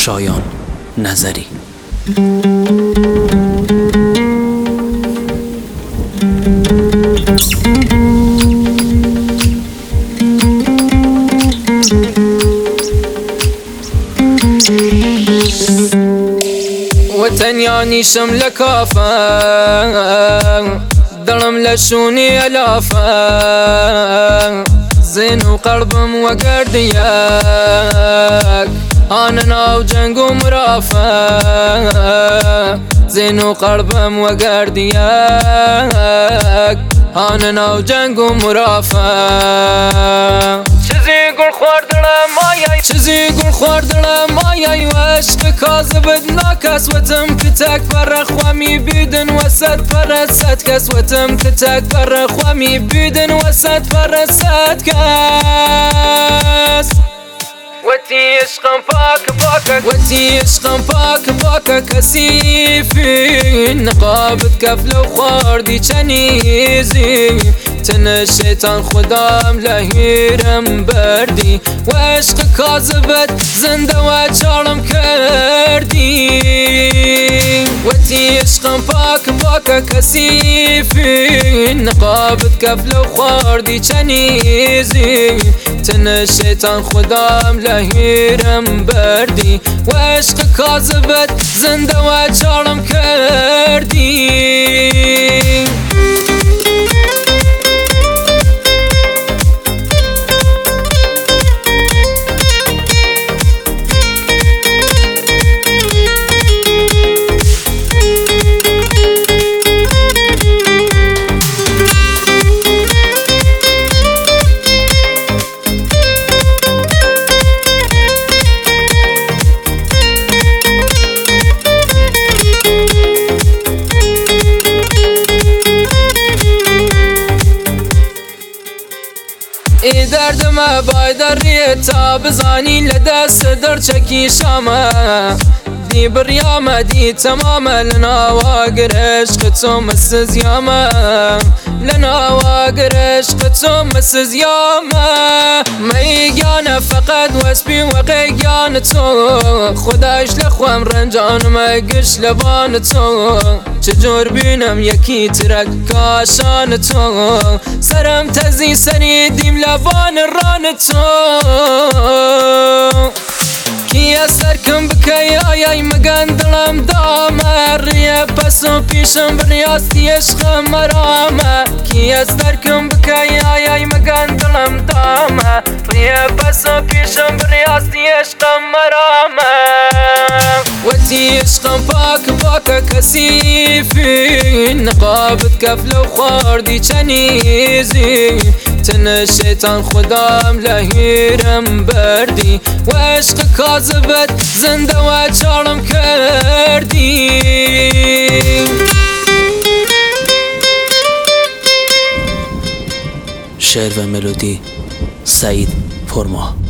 شایان نظری. وتنيانيشم لكافة ظلم لشوني ألافة زين وقلبم وقردياك أنا وجنق مرافة زين وقلبم وقردياك أنا وجنق مرافة چیزی گل خوردنه مایای چیزی گل خوردنه مایای و عشق کاذبت ناکس وتم کتک بر خوامی بیدن وسط پر صد کس وتم کتک بر خوامی بیدن وسط پر صد کس وتی عشقم پاک پاک وتی عشقم پاک پاک کثیفی نقابت کفل و خوردی چنیزی تن الشیطان خدام لهیرم بردی و عشق کاذبت زنده و چارم کردی وتی عشقم پاک پاک کثیفی نقابت کفل و خوردی چنیزی تن الشیطان خدام لهیرم بردی و عشق کاذبت زنده و چارم کردی. ای دردم بایدریه تا بزانی لدست در چکی شامه دی بریامه دی تمامه لناواگر عشق تو مسز یامه لناواگر عشق تو مسز یامه میگانه فقط واسبی و قیگان تو خداش لخوام رنجان مگش لبان تو چجور بینم یکی ترک کاشان تو سرم تزی سری دیم لبان ران تو کیا سرکم بکی آیای مگن دلم دامه ریه پسو پیشم بریاستی عشقم مرامه کیا سرکم بکی آیای مگن دلم دامه ریه پسو پیشم بریاستی عشقم مرامه وتی عشقم پاک پاک کثیفی نقابت کفل و خوردی چنیزی تن الشیطان خدام لهیرم بردی و عشق کاذبت زنده و چارم کردی. شعر و ملودی سعید پرما.